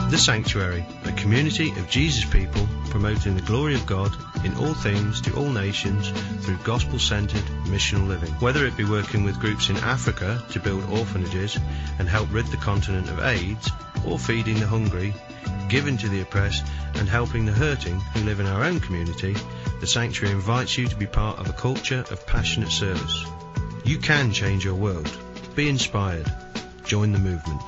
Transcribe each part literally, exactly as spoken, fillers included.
The Sanctuary, a community of Jesus people promoting the glory of God in all things to all nations through gospel-centered missional living. Whether it be working with groups in Africa to build orphanages and help rid the continent of AIDS, or feeding the hungry, giving to the oppressed and helping the hurting who live in our own community, the Sanctuary invites you to be part of a culture of passionate service. You can change your world. Be inspired. Join the movement.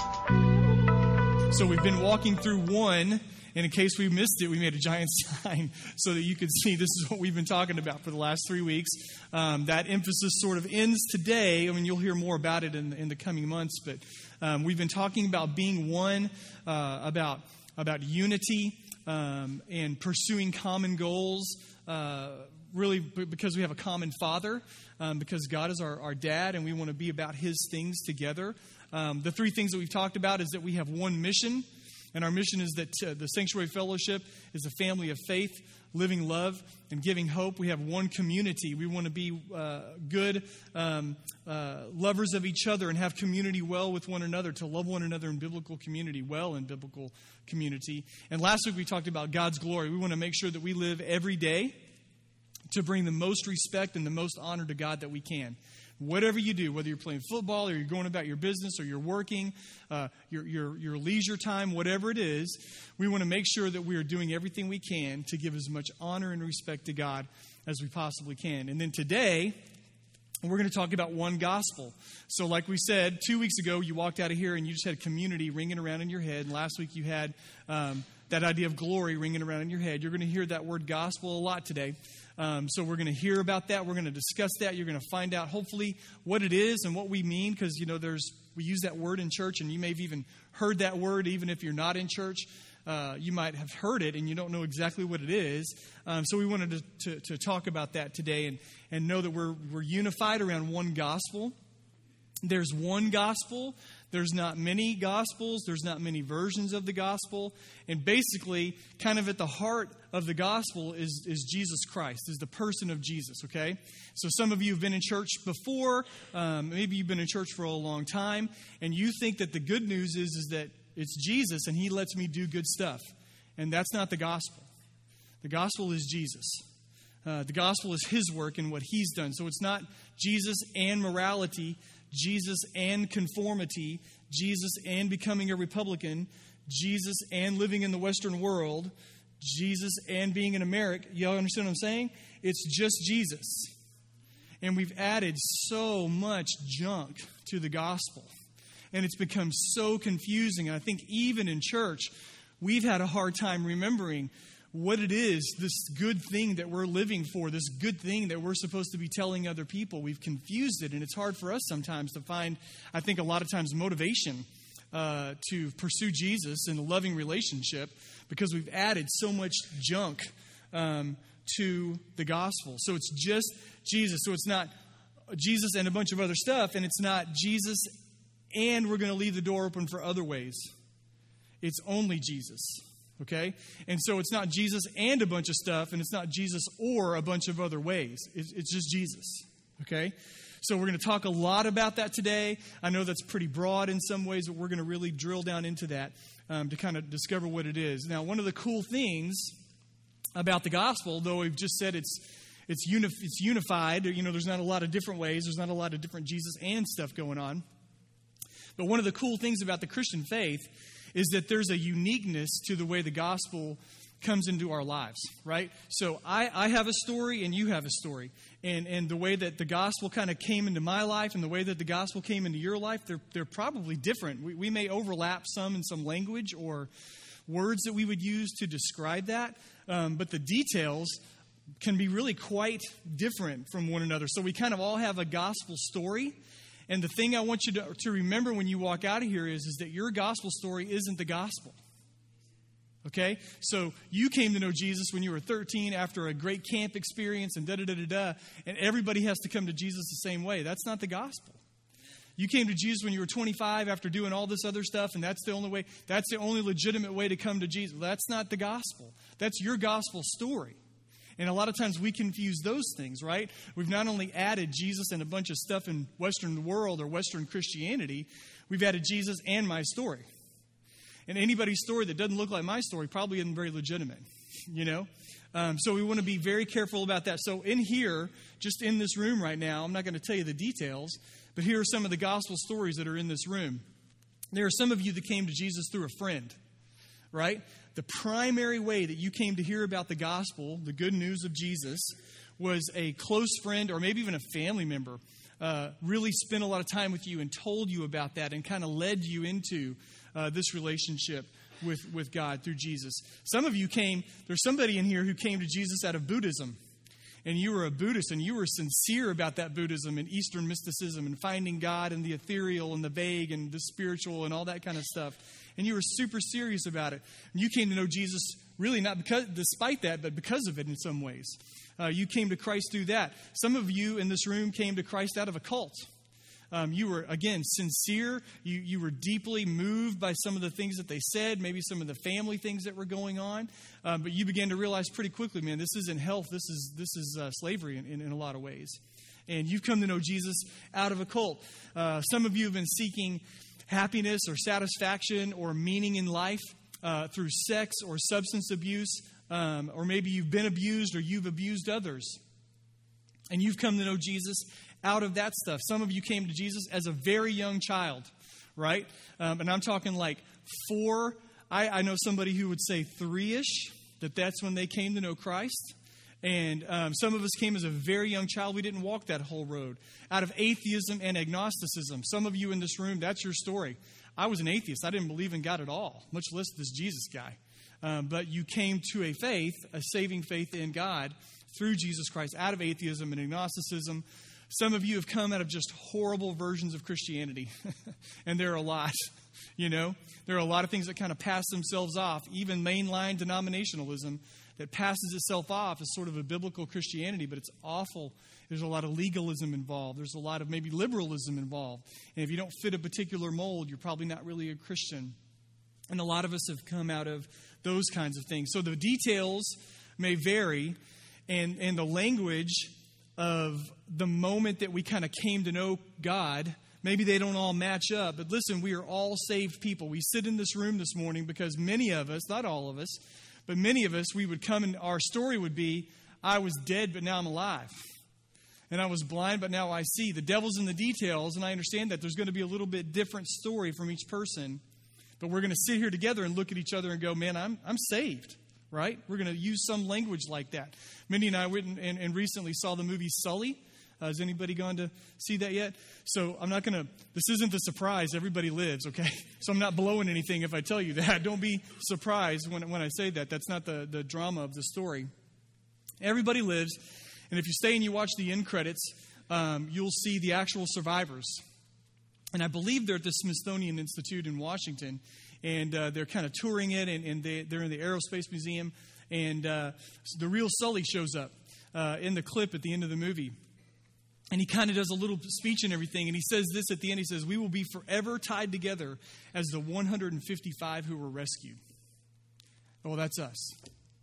So we've been walking through one, and in case we missed it, we made a giant sign so that you could see this is what we've been talking about for the last three weeks. Um, that emphasis sort of ends today. I mean, you'll hear more about it in, in the coming months, but um, we've been talking about being one, uh, about about unity, um, and pursuing common goals, uh, really b- because we have a common Father, um, because God is our, our dad, and we want to be about His things together. Um, the three things that we've talked about is that we have one mission, and our mission is that uh, the Sanctuary Fellowship is a family of faith, living love, and giving hope. We have one community. We want to be uh, good um, uh, lovers of each other and have community well with one another, to love one another in biblical community, well in biblical community. And last week we talked about God's glory. We want to make sure that we live every day to bring the most respect and the most honor to God that we can. Whatever you do, whether you're playing football or you're going about your business or you're working, uh, your, your, your leisure time, whatever it is, we want to make sure that we are doing everything we can to give as much honor and respect to God as we possibly can. And then today, we're going to talk about one gospel. So like we said, two weeks ago, you walked out of here and you just had community ringing around in your head. And last week you had um, that idea of glory ringing around in your head. You're going to hear that word gospel a lot today. Um, so we're going to hear about that. We're going to discuss that. You're going to find out, hopefully, what it is and what we mean. Because, you know, there's we use that word in church, and you may have even heard that word even if you're not in church. Uh, you might have heard it, and you don't know exactly what it is. Um, so we wanted to, to, to talk about that today and, and know that we're we're unified around one gospel. There's one gospel. There's not many gospels. There's not many versions of the gospel. And basically, kind of at the heart of the gospel is, is Jesus Christ, is the person of Jesus, okay? So some of you have been in church before. Um, maybe you've been in church for a long time. And you think that the good news is, is that it's Jesus and He lets me do good stuff. And that's not the gospel. The gospel is Jesus. Uh, the gospel is His work and what He's done. So it's not Jesus and morality, Jesus and conformity, Jesus and becoming a Republican, Jesus and living in the Western world, Jesus and being an American. Y'all understand what I'm saying? It's just Jesus. And we've added so much junk to the gospel. And it's become so confusing. And I think even in church, we've had a hard time remembering what it is, this good thing that we're living for, this good thing that we're supposed to be telling other people. We've confused it, and it's hard for us sometimes to find, I think a lot of times, motivation uh, to pursue Jesus in a loving relationship because we've added so much junk um, to the gospel. So it's just Jesus. So it's not Jesus and a bunch of other stuff, and it's not Jesus and we're going to leave the door open for other ways. It's only Jesus. Okay? And so it's not Jesus and a bunch of stuff, and it's not Jesus or a bunch of other ways. It's, it's just Jesus. Okay? So we're going to talk a lot about that today. I know that's pretty broad in some ways, but we're going to really drill down into that um, to kind of discover what it is. Now, one of the cool things about the gospel, though we've just said it's it's, uni- it's unified, you know, there's not a lot of different ways. There's not a lot of different Jesus and stuff going on. But one of the cool things about the Christian faith is that there's a uniqueness to the way the gospel comes into our lives, right? So I, I have a story and you have a story. And and the way that the gospel kind of came into my life and the way that the gospel came into your life, they're, they're probably different. We, we may overlap some in some language or words that we would use to describe that. Um, but the details can be really quite different from one another. So we kind of all have a gospel story. And the thing I want you to, to remember when you walk out of here is, is that your gospel story isn't the gospel. Okay? So you came to know Jesus when you were thirteen after a great camp experience and da-da-da-da-da. And everybody has to come to Jesus the same way. That's not the gospel. You came to Jesus when you were twenty-five after doing all this other stuff, and that's the only way, that's the only legitimate way to come to Jesus. That's not the gospel. That's your gospel story. And a lot of times we confuse those things, right? We've not only added Jesus and a bunch of stuff in Western world or Western Christianity, we've added Jesus and my story. And anybody's story that doesn't look like my story probably isn't very legitimate, you know? Um, so we want to be very careful about that. So in here, just in this room right now, I'm not going to tell you the details, but here are some of the gospel stories that are in this room. There are some of you that came to Jesus through a friend, right? The primary way that you came to hear about the gospel, the good news of Jesus, was a close friend or maybe even a family member uh, really spent a lot of time with you and told you about that and kind of led you into uh, this relationship with, with God through Jesus. Some of you came, there's somebody in here who came to Jesus out of Buddhism. And you were a Buddhist, and you were sincere about that Buddhism and Eastern mysticism and finding God and the ethereal and the vague and the spiritual and all that kind of stuff. And you were super serious about it. And you came to know Jesus really not because, despite that, but because of it in some ways. Uh, you came to Christ through that. Some of you in this room came to Christ out of a cult. Um, you were, again, sincere. You, you were deeply moved by some of the things that they said, maybe some of the family things that were going on. Um, but you began to realize pretty quickly, man, this isn't health. This is this is uh, slavery in, in, in a lot of ways. And you've come to know Jesus out of a cult. Uh, some of you have been seeking happiness or satisfaction or meaning in life uh, through sex or substance abuse. Um, or maybe you've been abused or you've abused others. And you've come to know Jesus out of that stuff. Some of you came to Jesus as a very young child, right? Um, and I'm talking like four. I, I know somebody who would say three-ish, that that's when they came to know Christ. And um, some of us came as a very young child. We didn't walk that whole road. Out of atheism and agnosticism. Some of you in this room, that's your story. I was an atheist. I didn't believe in God at all, much less this Jesus guy. Um, but you came to a faith, a saving faith in God through Jesus Christ, out of atheism and agnosticism. Some of you have come out of just horrible versions of Christianity. And there are a lot, you know. There are a lot of things that kind of pass themselves off. Even mainline denominationalism that passes itself off as sort of a biblical Christianity, but it's awful. There's a lot of legalism involved. There's a lot of maybe liberalism involved. And if you don't fit a particular mold, you're probably not really a Christian. And a lot of us have come out of those kinds of things. So the details may vary, and, and the language of the moment that we kind of came to know God, maybe they don't all match up. But listen, we are all saved people. We sit in this room this morning because many of us, not all of us, but many of us, we would come and our story would be, I was dead, but now I'm alive. And I was blind, but now I see. The devil's in the details, and I understand that there's going to be a little bit different story from each person. But we're going to sit here together and look at each other and go, man, I'm I'm saved. Right? We're going to use some language like that. Mindy and I went and, and recently saw the movie Sully. Uh, has anybody gone to see that yet? So I'm not going to, this isn't the surprise. Everybody lives, okay? So I'm not blowing anything if I tell you that. Don't be surprised when, when I say that. That's not the, the drama of the story. Everybody lives. And if you stay and you watch the end credits, um, you'll see the actual survivors. And I believe they're at the Smithsonian Institute in Washington. And uh, they're kind of touring it, and, and they, they're in the Aerospace Museum. And uh, the real Sully shows up uh, in the clip at the end of the movie. And he kind of does a little speech and everything. And he says this at the end. He says, we will be forever tied together as the one hundred fifty-five who were rescued. Well, that's us.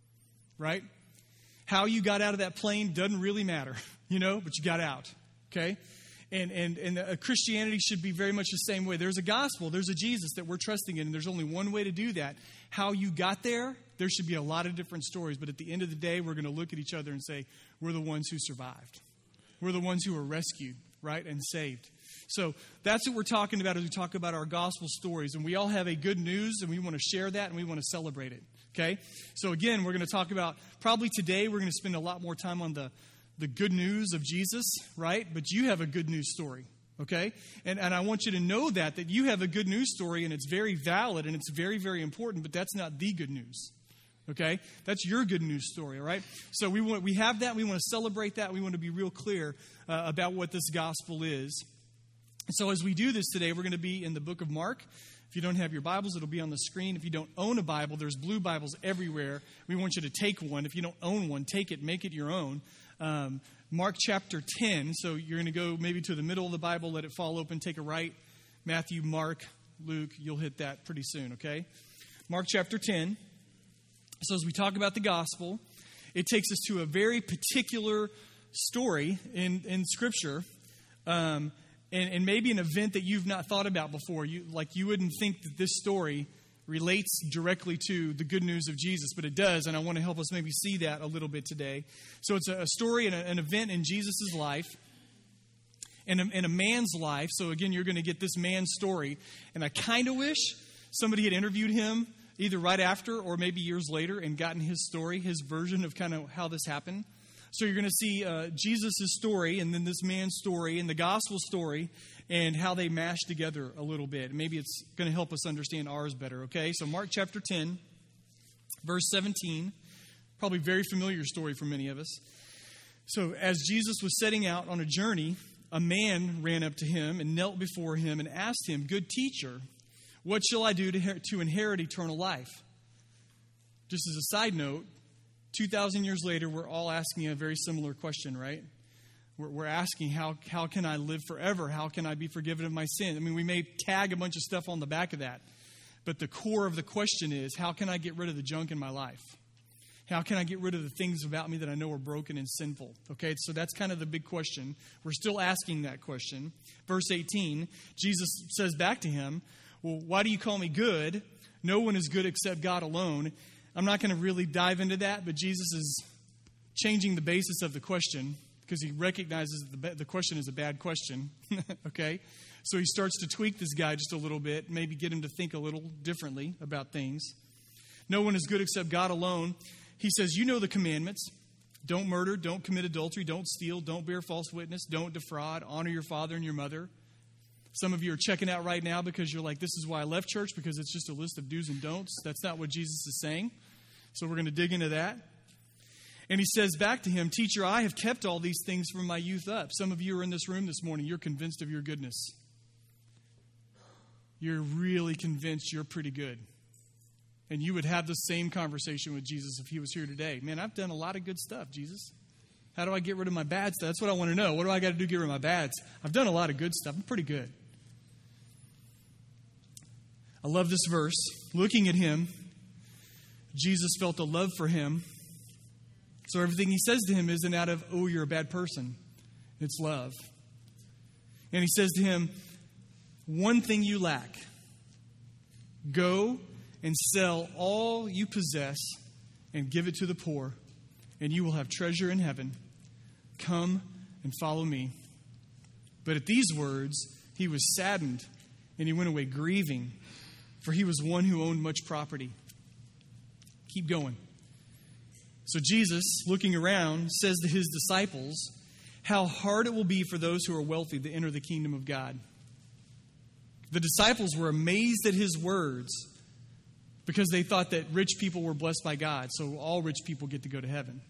Right? How you got out of that plane doesn't really matter, you know, but you got out. Okay? And and and uh, Christianity should be very much the same way. There's a gospel. There's a Jesus that we're trusting in. And there's only one way to do that. How you got there, there should be a lot of different stories. But at the end of the day, we're going to look at each other and say, we're the ones who survived. We're the ones who were rescued, right, and saved. So that's what we're talking about as we talk about our gospel stories. And we all have a good news, and we want to share that, and we want to celebrate it. Okay? So again, we're going to talk about, probably today, we're going to spend a lot more time on the the good news of Jesus, right? But you have a good news story, okay? And and I want you to know that, that you have a good news story, and it's very valid, and it's very, very important, but that's not the good news, okay? That's your good news story, all right? So we want we have that. We want to celebrate that. We want to be real clear uh, about what this gospel is. So as we do this today, we're going to be in the book of Mark. If you don't have your Bibles, it'll be on the screen. If you don't own a Bible, there's blue Bibles everywhere. We want you to take one. If you don't own one, take it, make it your own. Um, Mark chapter ten. So you're going to go maybe to the middle of the Bible, let it fall open, take a right. Matthew, Mark, Luke, you'll hit that pretty soon, okay? Mark chapter ten. So as we talk about the gospel, it takes us to a very particular story in, in Scripture. Um And, and maybe an event that you've not thought about before. You like you wouldn't think that this story relates directly to the good news of Jesus, but it does, and I want to help us maybe see that a little bit today. So it's a, a story and a, an event in Jesus' life, and a, and a man's life. So again, you're going to get this man's story, and I kind of wish somebody had interviewed him either right after or maybe years later and gotten his story, his version of kind of how this happened. So you're going to see uh, Jesus' story and then this man's story and the gospel story and how they mash together a little bit. Maybe it's going to help us understand ours better, okay? So Mark chapter ten, verse seventeen, probably a very familiar story for many of us. So as Jesus was setting out on a journey, a man ran up to him and knelt before him and asked him, "Good teacher, what shall I do to, to inherit eternal life?" Just as a side note, two thousand years later, we're all asking a very similar question, right? We're, we're asking, how, how can I live forever? How can I be forgiven of my sin? I mean, we may tag a bunch of stuff on the back of that, but the core of the question is, how can I get rid of the junk in my life? How can I get rid of the things about me that I know are broken and sinful? Okay, so that's kind of the big question. We're still asking that question. Verse eighteen, Jesus says back to him, "Well, why do you call me good? No one is good except God alone." I'm not going to really dive into that, but Jesus is changing the basis of the question because he recognizes that the, the question is a bad question. Okay? So he starts to tweak this guy just a little bit, maybe get him to think a little differently about things. No one is good except God alone. He says, you know the commandments. Don't murder, don't commit adultery, don't steal, don't bear false witness, don't defraud, honor your father and your mother. Some of you are checking out right now because you're like, this is why I left church, because it's just a list of do's and don'ts. That's not what Jesus is saying. So we're going to dig into that. And he says back to him, "Teacher, I have kept all these things from my youth up." Some of you are in this room this morning. You're convinced of your goodness. You're really convinced you're pretty good. And you would have the same conversation with Jesus if he was here today. Man, I've done a lot of good stuff, Jesus. How do I get rid of my bad stuff? That's what I want to know. What do I got to do to get rid of my bads? I've done a lot of good stuff. I'm pretty good. I love this verse. Looking at him, Jesus felt a love for him. So everything he says to him isn't out of, oh, you're a bad person. It's love. And he says to him, one thing you lack. Go and sell all you possess and give it to the poor, and you will have treasure in heaven. Come and follow me. But at these words, he was saddened, and he went away grieving, for he was one who owned much property. Keep going. So Jesus, looking around, says to his disciples, how hard it will be for those who are wealthy to enter the kingdom of God. The disciples were amazed at his words because they thought that rich people were blessed by God, so all rich people get to go to heaven.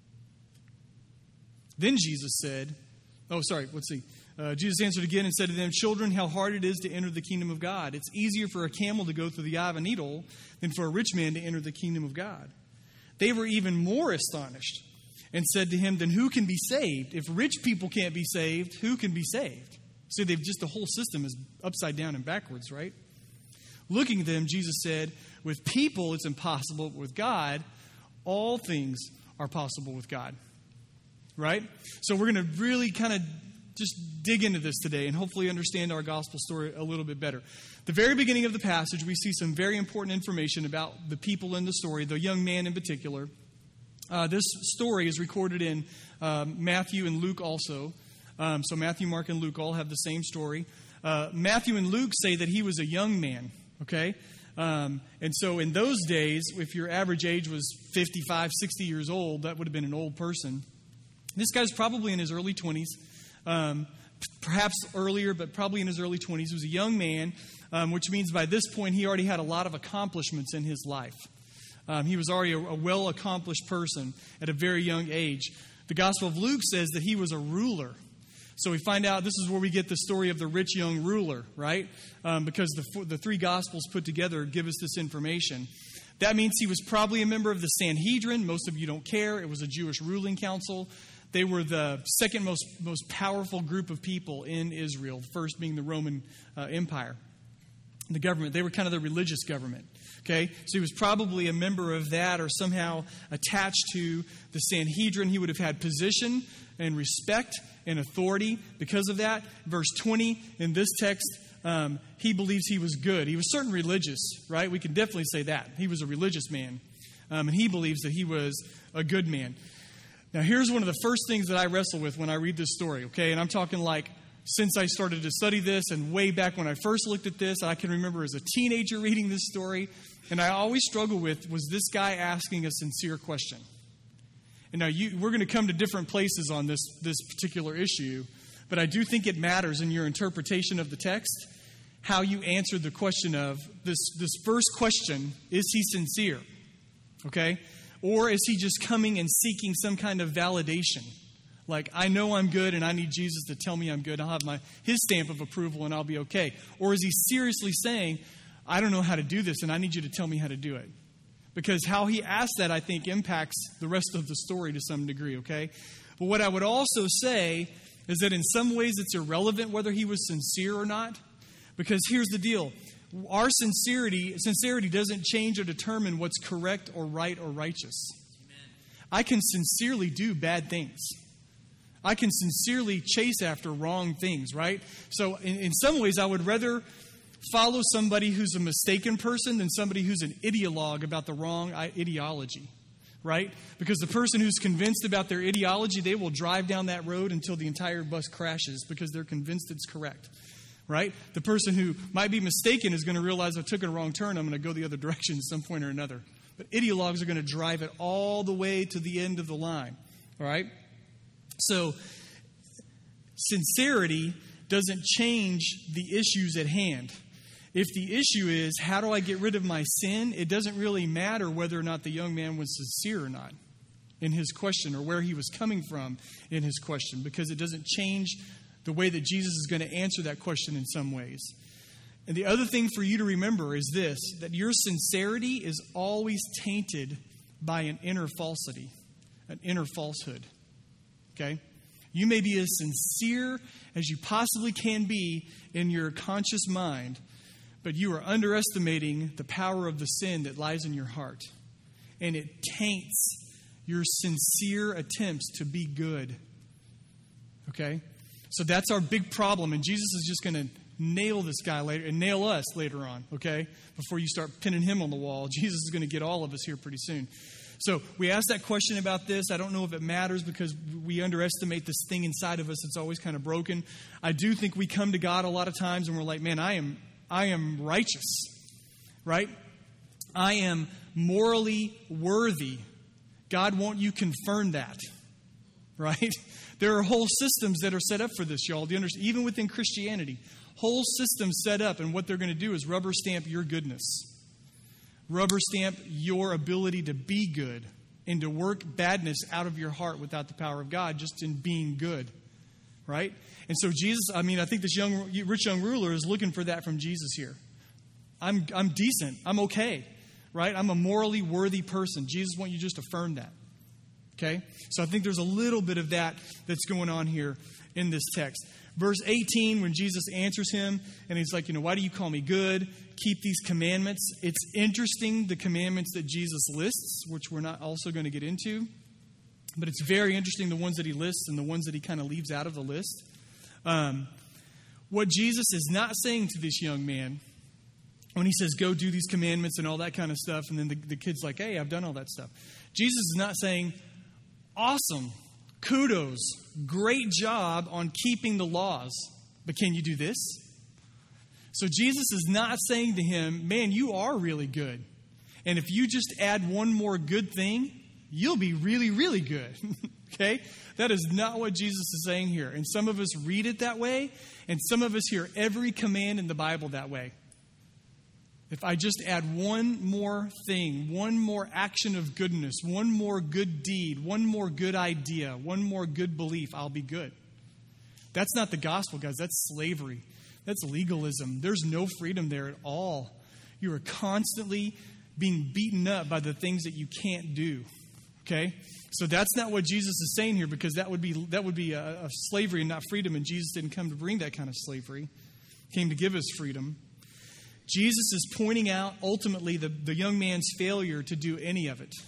Then Jesus said, oh, sorry, let's see. Uh, Jesus answered again and said to them, children, how hard it is to enter the kingdom of God. It's easier for a camel to go through the eye of a needle than for a rich man to enter the kingdom of God. They were even more astonished and said to him, then who can be saved? If rich people can't be saved, who can be saved? So they've just, the whole system is upside down and backwards, right? Looking at them, Jesus said, with people it's impossible, but with God, all things are possible with God. Right? So we're going to really kind of just dig into this today and hopefully understand our gospel story a little bit better. The very beginning of the passage, we see some very important information about the people in the story, the young man in particular. Uh, this story is recorded in um, Matthew and Luke also. Um, so Matthew, Mark, and Luke all have the same story. Uh, Matthew and Luke say that he was a young man, okay? Um, and so in those days, if your average age was fifty-five, sixty years old, that would have been an old person. This guy's probably in his early twenties, um, perhaps earlier, but probably in his early twenties. He was a young man, um, which means by this point he already had a lot of accomplishments in his life. Um, he was already a, a well-accomplished person at a very young age. The Gospel of Luke says that he was a ruler. So we find out this is where we get the story of the rich young ruler, right? Um, because the, the three Gospels put together give us this information. That means he was probably a member of the Sanhedrin. Most of you don't care. It was a Jewish ruling council. They were the second most, most powerful group of people in Israel, first being the Roman uh, Empire, the government. They were kind of the religious government. Okay, so he was probably a member of that or somehow attached to the Sanhedrin. He would have had position and respect and authority because of that. Verse twenty in this text um, he believes he was good. He was certainly religious, right? We can definitely say that. He was a religious man. Um, and he believes that he was a good man. Now, here's one of the first things that I wrestle with when I read this story, okay? And I'm talking like since I started to study this and way back when I first looked at this. I can remember as a teenager reading this story. And I always struggle with, was this guy asking a sincere question? And now you, we're going to come to different places on this, this particular issue. But I do think it matters in your interpretation of the text how you answer the question of this, this first question, is he sincere? Okay? Or is he just coming and seeking some kind of validation? Like, I know I'm good and I need Jesus to tell me I'm good. I'll have my his stamp of approval and I'll be okay. Or is he seriously saying, I don't know how to do this and I need you to tell me how to do it? Because how he asks that, I think, impacts the rest of the story to some degree, okay? But what I would also say is that in some ways it's irrelevant whether he was sincere or not. Because here's the deal. Our sincerity, sincerity doesn't change or determine what's correct or right or righteous. Amen. I can sincerely do bad things. I can sincerely chase after wrong things, right? So in, in some ways I would rather follow somebody who's a mistaken person than somebody who's an ideologue about the wrong ideology. Right? Because the person who's convinced about their ideology, they will drive down that road until the entire bus crashes because they're convinced it's correct. Right? The person who might be mistaken is going to realize I took a wrong turn. I'm going to go the other direction at some point or another. But ideologues are going to drive it all the way to the end of the line. All right? So, sincerity doesn't change the issues at hand. If the issue is, how do I get rid of my sin? It doesn't really matter whether or not the young man was sincere or not in his question or where he was coming from in his question, because it doesn't change the way that Jesus is going to answer that question in some ways. And the other thing for you to remember is this, that your sincerity is always tainted by an inner falsity, an inner falsehood. Okay? You may be as sincere as you possibly can be in your conscious mind, but you are underestimating the power of the sin that lies in your heart. And it taints your sincere attempts to be good. Okay? So that's our big problem. And Jesus is just going to nail this guy later and nail us later on. Okay? Before you start pinning him on the wall. Jesus is going to get all of us here pretty soon. So we asked that question about this. I don't know if it matters because we underestimate this thing inside of us that's always kind of broken. I do think we come to God a lot of times and we're like, man, I am... I am righteous, right? I am morally worthy. God, won't you confirm that, right? There are whole systems that are set up for this, y'all. Do you understand? Even within Christianity, whole systems set up, and what they're going to do is rubber stamp your goodness. Rubber stamp your ability to be good and to work badness out of your heart without the power of God, just in being good, right? And so Jesus, I mean, I think this young, rich young ruler is looking for that from Jesus here. I'm, I'm decent. I'm okay, right? I'm a morally worthy person. Jesus wants you just to affirm that, okay? So I think there's a little bit of that that's going on here in this text. Verse eighteen, when Jesus answers him, and he's like, you know, why do you call me good? Keep these commandments. It's interesting, the commandments that Jesus lists, which we're not also going to get into. But it's very interesting, the ones that he lists and the ones that he kind of leaves out of the list. Um, what Jesus is not saying to this young man when he says, go do these commandments and all that kind of stuff, and then the, the kid's like, hey, I've done all that stuff. Jesus is not saying, awesome, kudos, great job on keeping the laws, but can you do this? So Jesus is not saying to him, man, you are really good. And if you just add one more good thing, you'll be really, really good. Okay? That is not what Jesus is saying here. And some of us read it that way, and some of us hear every command in the Bible that way. If I just add one more thing, one more action of goodness, one more good deed, one more good idea, one more good belief, I'll be good. That's not the gospel, guys. That's slavery. That's legalism. There's no freedom there at all. You are constantly being beaten up by the things that you can't do. Okay? So that's not what Jesus is saying here, because that would be that would be a, a slavery and not freedom, and Jesus didn't come to bring that kind of slavery. He came to give us freedom. Jesus is pointing out ultimately the, the young man's failure to do any of it.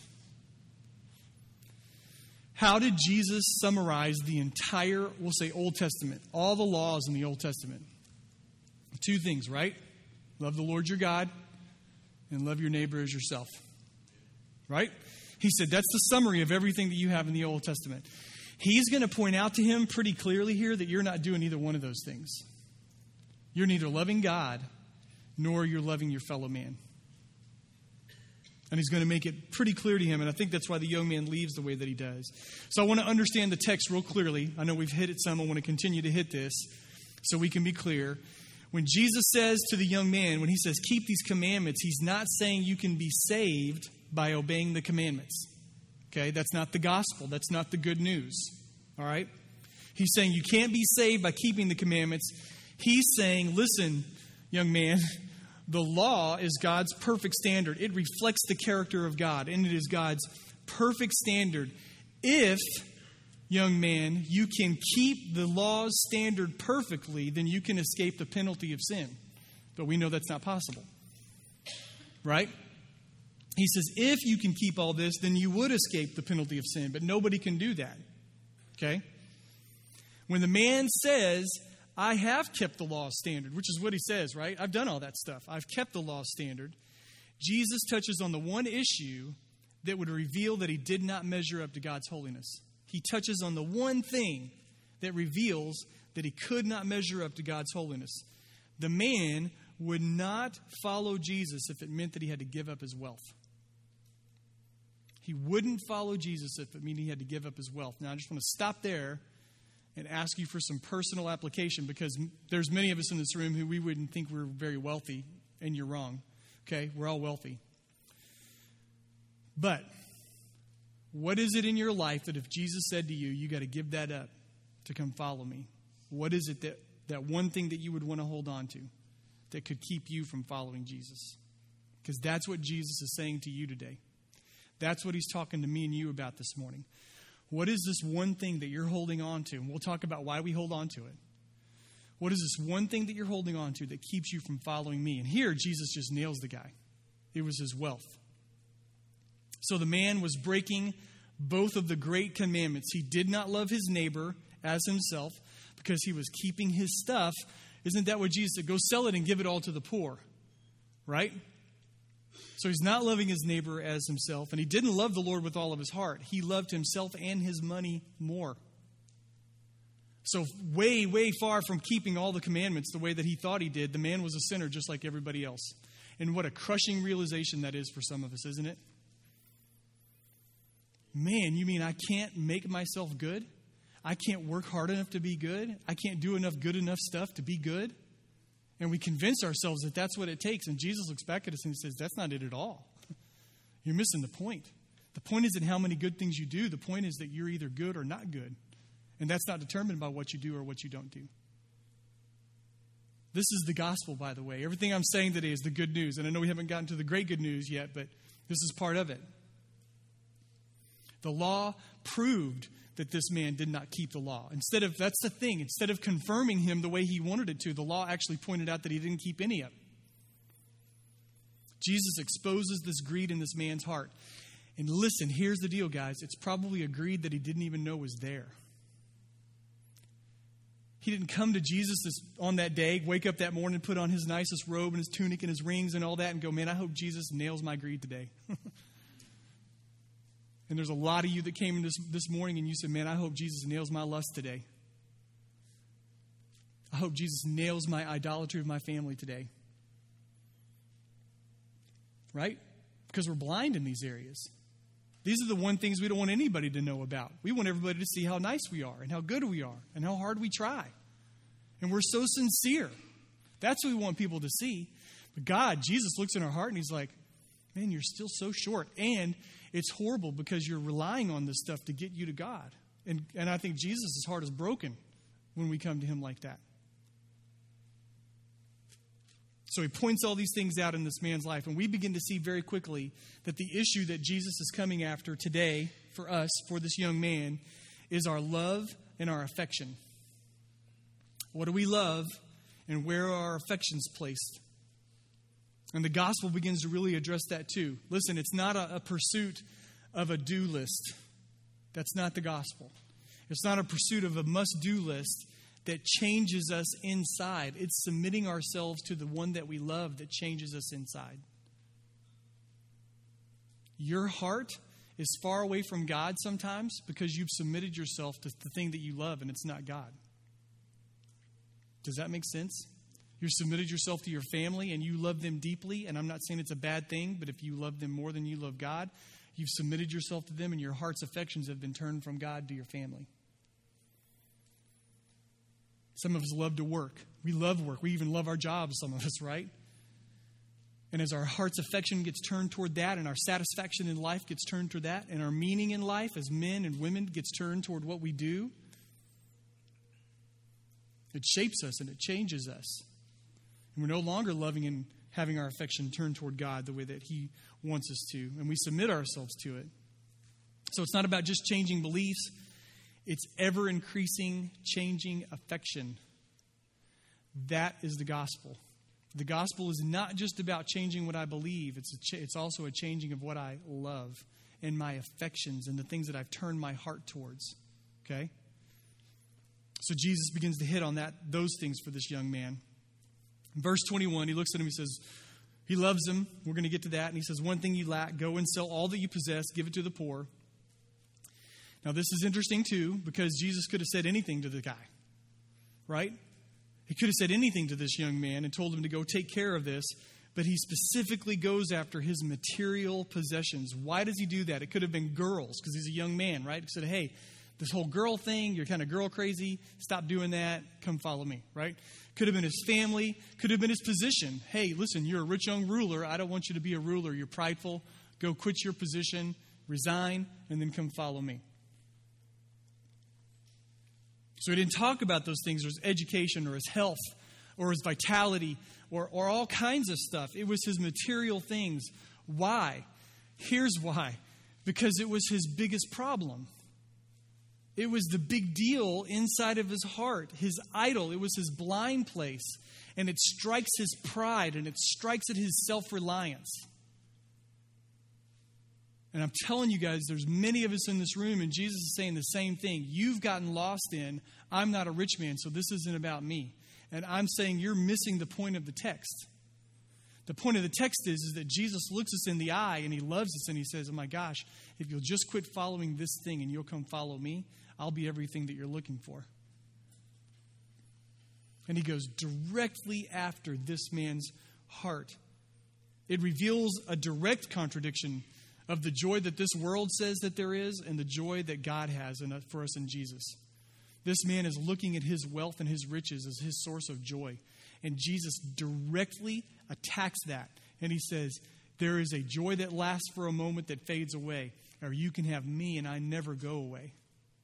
How did Jesus summarize the entire, we'll say, Old Testament, all the laws in the Old Testament? Two things, right? Love the Lord your God and love your neighbor as yourself. Right? He said that's the summary of everything that you have in the Old Testament. He's going to point out to him pretty clearly here that you're not doing either one of those things. You're neither loving God nor you're loving your fellow man. And he's going to make it pretty clear to him, and I think that's why the young man leaves the way that he does. So I want to understand the text real clearly. I know we've hit it some. I want to continue to hit this so we can be clear. When Jesus says to the young man, when he says, keep these commandments, he's not saying you can be saved by obeying the commandments. Okay, that's not the gospel. That's not the good news. All right? He's saying you can't be saved by keeping the commandments. He's saying, listen, young man, the law is God's perfect standard. It reflects the character of God, and it is God's perfect standard. If, young man, you can keep the law's standard perfectly, then you can escape the penalty of sin. But we know that's not possible. Right? He says, if you can keep all this, then you would escape the penalty of sin. But nobody can do that. Okay? When the man says, I have kept the law standard, which is what he says, right? I've done all that stuff. I've kept the law standard. Jesus touches on the one issue that would reveal that he did not measure up to God's holiness. He touches on the one thing that reveals that he could not measure up to God's holiness. The man would not follow Jesus if it meant that he had to give up his wealth. He wouldn't follow Jesus if it meant he had to give up his wealth. Now, I just want to stop there and ask you for some personal application, because there's many of us in this room who we wouldn't think we're very wealthy, and you're wrong. Okay? We're all wealthy. But what is it in your life that if Jesus said to you, you got to give that up to come follow me? What is it that, that one thing that you would want to hold on to that could keep you from following Jesus? Because that's what Jesus is saying to you today. That's what he's talking to me and you about this morning. What is this one thing that you're holding on to? And we'll talk about why we hold on to it. What is this one thing that you're holding on to that keeps you from following me? And here, Jesus just nails the guy. It was his wealth. So the man was breaking both of the great commandments. He did not love his neighbor as himself because he was keeping his stuff. Isn't that what Jesus said? Go sell it and give it all to the poor. Right? So he's not loving his neighbor as himself. And he didn't love the Lord with all of his heart. He loved himself and his money more. So way, way far from keeping all the commandments the way that he thought he did, the man was a sinner just like everybody else. And what a crushing realization that is for some of us, isn't it? Man, you mean I can't make myself good? I can't work hard enough to be good? I can't do enough good enough stuff to be good? And we convince ourselves that that's what it takes. And Jesus looks back at us and he says, that's not it at all. You're missing the point. The point isn't how many good things you do. The point is that you're either good or not good. And that's not determined by what you do or what you don't do. This is the gospel, by the way. Everything I'm saying today is the good news. And I know we haven't gotten to the great good news yet, but this is part of it. The law proved that this man did not keep the law. Instead of, that's the thing, instead of confirming him the way he wanted it to, the law actually pointed out that he didn't keep any of it. Jesus exposes this greed in this man's heart. And listen, here's the deal, guys. It's probably a greed that he didn't even know was there. He didn't come to Jesus this, on that day, wake up that morning, put on his nicest robe and his tunic and his rings and all that and go, man, I hope Jesus nails my greed today. And there's a lot of you that came in this, this morning and you said, man, I hope Jesus nails my lust today. I hope Jesus nails my idolatry of my family today. Right? Because we're blind in these areas. These are the one things we don't want anybody to know about. We want everybody to see how nice we are and how good we are and how hard we try. And we're so sincere. That's what we want people to see. But God, Jesus looks in our heart and he's like, man, you're still so short. And it's horrible because you're relying on this stuff to get you to God. And, and I think Jesus' heart is broken when we come to him like that. So he points all these things out in this man's life. And we begin to see very quickly that the issue that Jesus is coming after today for us, for this young man, is our love and our affection. What do we love and where are our affections placed? And the gospel begins to really address that too. Listen, it's not a, a pursuit of a do list. That's not the gospel. It's not a pursuit of a must-do list that changes us inside. It's submitting ourselves to the one that we love that changes us inside. Your heart is far away from God sometimes because you've submitted yourself to the thing that you love and it's not God. Does that make sense? You've submitted yourself to your family and you love them deeply, and I'm not saying it's a bad thing, but if you love them more than you love God, you've submitted yourself to them and your heart's affections have been turned from God to your family. Some of us love to work. We love work. We even love our jobs, some of us, right? And as our heart's affection gets turned toward that, and our satisfaction in life gets turned toward that, and our meaning in life as men and women gets turned toward what we do, it shapes us and it changes us. And we're no longer loving and having our affection turned toward God the way that He wants us to. And we submit ourselves to it. So it's not about just changing beliefs. It's ever-increasing, changing affection. That is the gospel. The gospel is not just about changing what I believe. It's, a ch- it's also a changing of what I love and my affections and the things that I've turned my heart towards. Okay? So Jesus begins to hit on that, those things for this young man. In verse twenty-one, he looks at him, he says, he loves him. We're going to get to that. And he says, one thing you lack, go and sell all that you possess, give it to the poor. Now, this is interesting, too, because Jesus could have said anything to the guy, right? He could have said anything to this young man and told him to go take care of this, but he specifically goes after his material possessions. Why does he do that? It could have been girls, because he's a young man, right? He said, hey, this whole girl thing, you're kind of girl crazy. Stop doing that. Come follow me, right? Could have been his family. Could have been his position. Hey, listen, you're a rich young ruler. I don't want you to be a ruler. You're prideful. Go quit your position, resign, and then come follow me. So he didn't talk about those things, or his education, or his health, or his vitality, or, or all kinds of stuff. It was his material things. Why? Here's why. Because it was his biggest problem. It was the big deal inside of his heart, his idol. It was his blind place. And it strikes his pride, and it strikes at his self-reliance. And I'm telling you guys, there's many of us in this room, and Jesus is saying the same thing. You've gotten lost in, I'm not a rich man, so this isn't about me. And I'm saying you're missing the point of the text. The point of the text is, is that Jesus looks us in the eye, and He loves us, and He says, oh my gosh, if you'll just quit following this thing and you'll come follow me, I'll be everything that you're looking for. And He goes directly after this man's heart. It reveals a direct contradiction of the joy that this world says that there is and the joy that God has in, for us in Jesus. This man is looking at his wealth and his riches as his source of joy. And Jesus directly attacks that. And He says, there is a joy that lasts for a moment that fades away. Or you can have me and I never go away.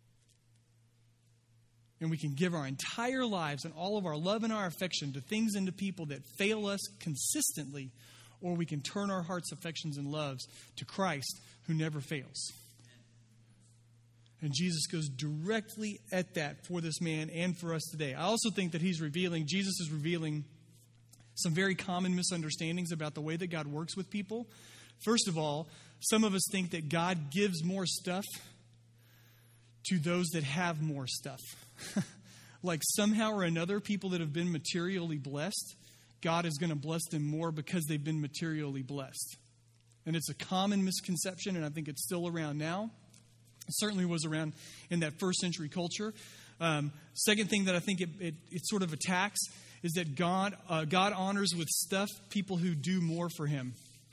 And we can give our entire lives and all of our love and our affection to things and to people that fail us consistently. Or we can turn our hearts, affections, and loves to Christ who never fails. And Jesus goes directly at that for this man and for us today. I also think that he's revealing, Jesus is revealing some very common misunderstandings about the way that God works with people. First of all, some of us think that God gives more stuff to those that have more stuff. Like somehow or another, people that have been materially blessed, God is going to bless them more because they've been materially blessed. And it's a common misconception, and I think it's still around now. It certainly was around in that first century culture. Um, second thing that I think it, it, it sort of attacks is that God, uh, God honors with stuff people who do more for Him.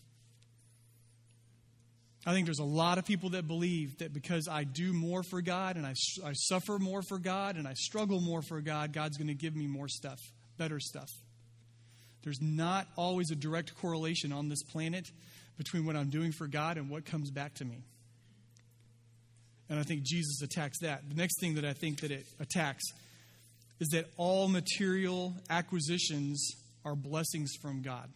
I think there's a lot of people that believe that because I do more for God and I, I suffer more for God and I struggle more for God, God's going to give me more stuff, better stuff. There's not always a direct correlation on this planet between what I'm doing for God and what comes back to me. And I think Jesus attacks that. The next thing that I think that it attacks is that all material acquisitions are blessings from God.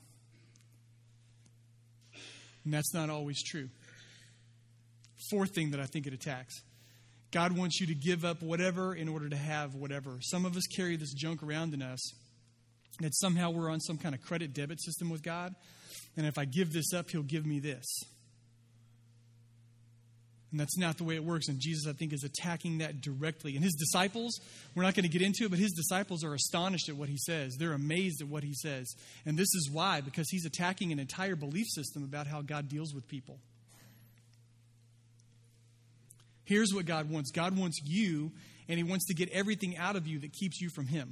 And that's not always true. Fourth thing that I think it attacks. God wants you to give up whatever in order to have whatever. Some of us carry this junk around in us that somehow we're on some kind of credit debit system with God. And if I give this up, He'll give me this. And that's not the way it works. And Jesus, I think, is attacking that directly. And his disciples, we're not going to get into it, but his disciples are astonished at what he says. They're amazed at what he says. And this is why, because he's attacking an entire belief system about how God deals with people. Here's what God wants. God wants you, and he wants to get everything out of you that keeps you from him.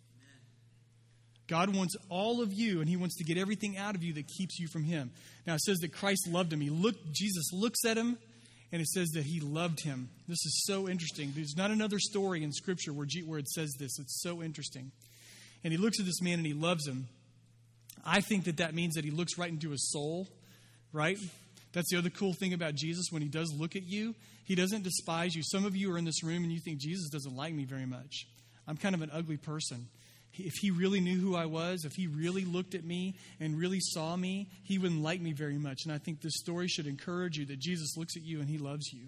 God wants all of you, and he wants to get everything out of you that keeps you from him. Now, it says that Christ loved him. He looked, Jesus looks at him, and it says that he loved him. This is so interesting. There's not another story in Scripture where, G, where it says this. It's so interesting. And he looks at this man, and he loves him. I think that that means that he looks right into his soul, right? That's the other cool thing about Jesus. When he does look at you, he doesn't despise you. Some of you are in this room, and you think, Jesus doesn't like me very much. I'm kind of an ugly person. If he really knew who I was, if he really looked at me and really saw me, he wouldn't like me very much. And I think this story should encourage you that Jesus looks at you and he loves you.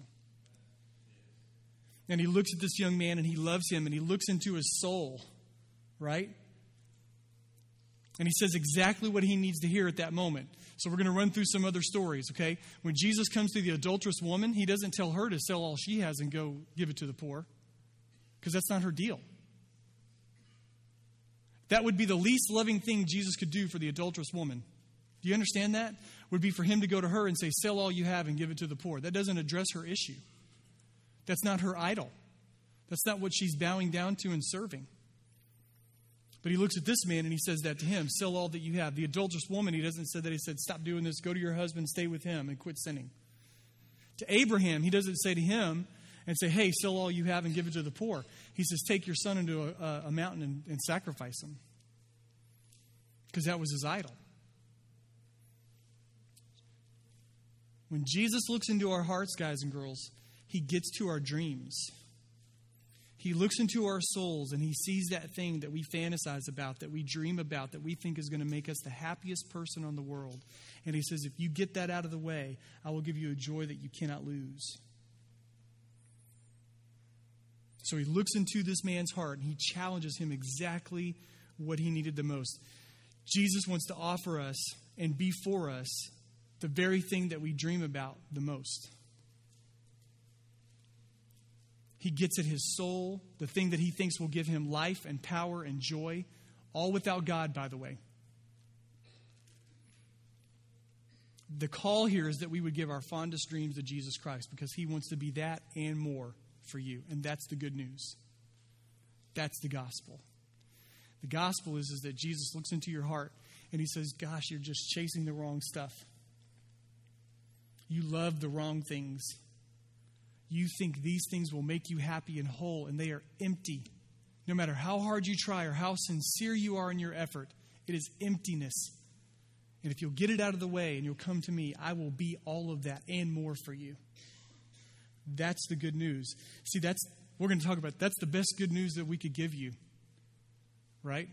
And he looks at this young man and he loves him and he looks into his soul, right? And he says exactly what he needs to hear at that moment. So we're going to run through some other stories, okay? When Jesus comes to the adulterous woman, he doesn't tell her to sell all she has and go give it to the poor, because that's not her deal. That would be the least loving thing Jesus could do for the adulterous woman. Do you understand that? Would be for him to go to her and say, sell all you have and give it to the poor. That doesn't address her issue. That's not her idol. That's not what she's bowing down to and serving. But he looks at this man and he says that to him, sell all that you have. The adulterous woman, he doesn't say that. He said, stop doing this. Go to your husband, stay with him, and quit sinning. To Abraham, he doesn't say to him and say, hey, sell all you have and give it to the poor. He says, take your son into a, a mountain and, and sacrifice him. Because that was his idol. When Jesus looks into our hearts, guys and girls, he gets to our dreams. He looks into our souls and he sees that thing that we fantasize about, that we dream about, that we think is going to make us the happiest person on the world. And he says, if you get that out of the way, I will give you a joy that you cannot lose. So he looks into this man's heart and he challenges him exactly what he needed the most. Jesus wants to offer us and be for us the very thing that we dream about the most. He gets at his soul, the thing that he thinks will give him life and power and joy, all without God, by the way. The call here is that we would give our fondest dreams to Jesus Christ, because he wants to be that and more for you. And that's the good news. That's the gospel. The gospel is, is that Jesus looks into your heart and he says, gosh, you're just chasing the wrong stuff. You love the wrong things. You think these things will make you happy and whole, and they are empty. No matter how hard you try or how sincere you are in your effort, it is emptiness. And if you'll get it out of the way and you'll come to me, I will be all of that and more for you. That's the good news. See, that's we're going to talk about. That's the best good news that we could give you. Right?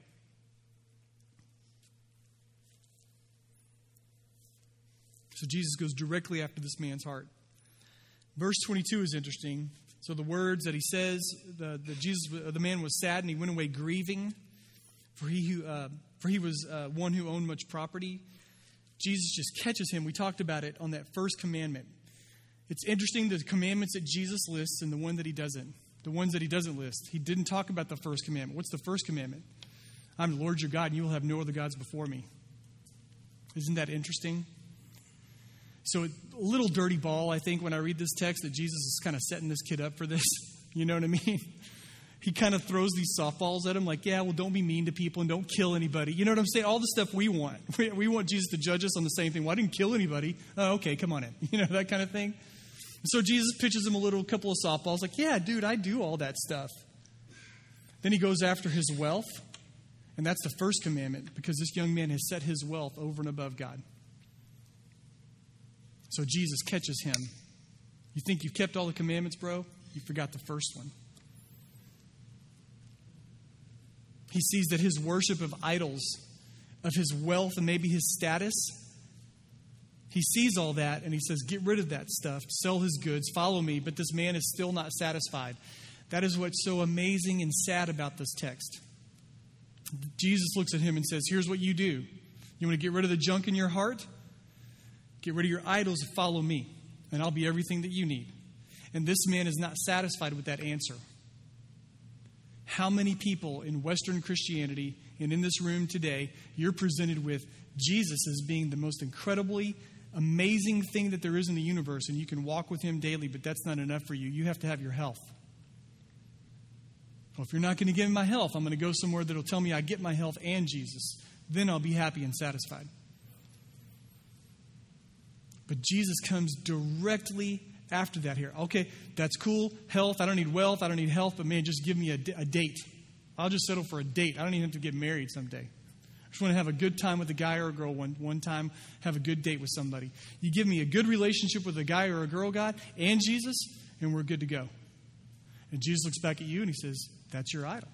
So Jesus goes directly after this man's heart. Verse twenty-two is interesting. So the words that he says, the, the Jesus, the man was sad and he went away grieving, for he who, uh, for he was uh, one who owned much property. Jesus just catches him. We talked about it on that first commandment. It's interesting, the commandments that Jesus lists and the one that he doesn't. The ones that he doesn't list. He didn't talk about the first commandment. What's the first commandment? I'm the Lord your God, and you will have no other gods before me. Isn't that interesting? So a little dirty ball, I think, when I read this text, that Jesus is kind of setting this kid up for this. You know what I mean? He kind of throws these softballs at him like, yeah, well, don't be mean to people and don't kill anybody. You know what I'm saying? All the stuff we want. We, we want Jesus to judge us on the same thing. Well, I didn't kill anybody. Oh, okay, come on in. You know, that kind of thing. So Jesus pitches him a little couple of softballs like, yeah, dude, I do all that stuff. Then he goes after his wealth. And that's the first commandment, because this young man has set his wealth over and above God. So Jesus catches him. You think you've kept all the commandments, bro? You forgot the first one. He sees that his worship of idols, of his wealth and maybe his status, he sees all that and he says, get rid of that stuff, sell his goods, follow me. But this man is still not satisfied. That is what's so amazing and sad about this text. Jesus looks at him and says, here's what you do. You want to get rid of the junk in your heart? Get rid of your idols and follow me, and I'll be everything that you need. And this man is not satisfied with that answer. How many people in Western Christianity and in this room today, you're presented with Jesus as being the most incredibly amazing thing that there is in the universe, and you can walk with him daily, but that's not enough for you. You have to have your health. Well, if you're not going to give me my health, I'm going to go somewhere that'll tell me I get my health and Jesus. Then I'll be happy and satisfied. But Jesus comes directly after that here. Okay, that's cool. Health. I don't need wealth. I don't need health. But man, just give me a, a date. I'll just settle for a date. I don't even have to get married someday. I just want to have a good time with a guy or a girl one, one time. Have a good date with somebody. You give me a good relationship with a guy or a girl, God, and Jesus, and we're good to go. And Jesus looks back at you and he says, that's your idol.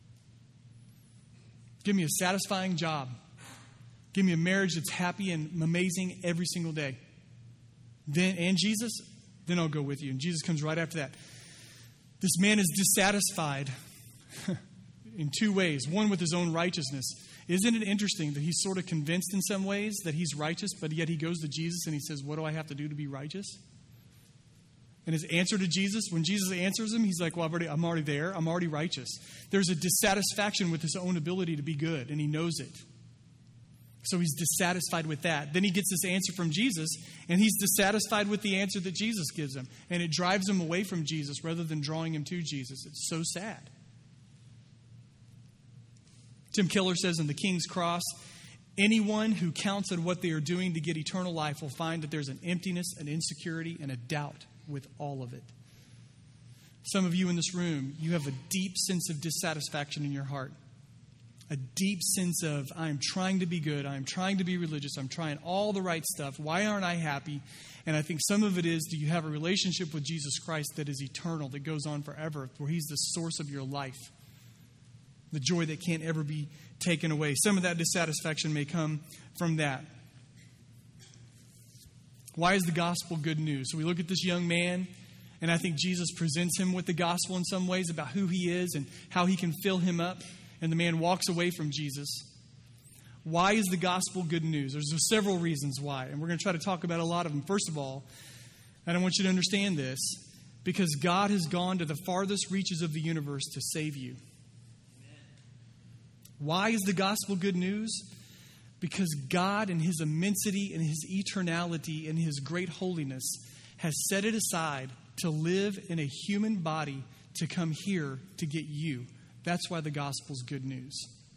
Give me a satisfying job. Give me a marriage that's happy and amazing every single day. Then, and Jesus, then I'll go with you. And Jesus comes right after that. This man is dissatisfied in two ways. One, with his own righteousness. Isn't it interesting that he's sort of convinced in some ways that he's righteous, but yet he goes to Jesus and he says, what do I have to do to be righteous? And his answer to Jesus, when Jesus answers him, he's like, well, I've already, I'm already there. I'm already righteous. There's a dissatisfaction with his own ability to be good, and he knows it. So he's dissatisfied with that. Then he gets this answer from Jesus, and he's dissatisfied with the answer that Jesus gives him. And it drives him away from Jesus rather than drawing him to Jesus. It's so sad. Tim Keller says in The King's Cross, anyone who counts on what they are doing to get eternal life will find that there's an emptiness, an insecurity, and a doubt with all of it. Some of you in this room, you have a deep sense of dissatisfaction in your heart. A deep sense of, I am trying to be good. I am trying to be religious. I'm trying all the right stuff. Why aren't I happy? And I think some of it is, do you have a relationship with Jesus Christ that is eternal, that goes on forever, where he's the source of your life? The joy that can't ever be taken away. Some of that dissatisfaction may come from that. Why is the gospel good news? So we look at this young man, and I think Jesus presents him with the gospel in some ways about who he is and how he can fill him up. And the man walks away from Jesus. Why is the gospel good news? There's several reasons why, and we're going to try to talk about a lot of them. First of all, and I want you to understand this, because God has gone to the farthest reaches of the universe to save you. Why is the gospel good news? Because God, in his immensity and his eternality and his great holiness, has set it aside to live in a human body to come here to get you. That's why the gospel's good news.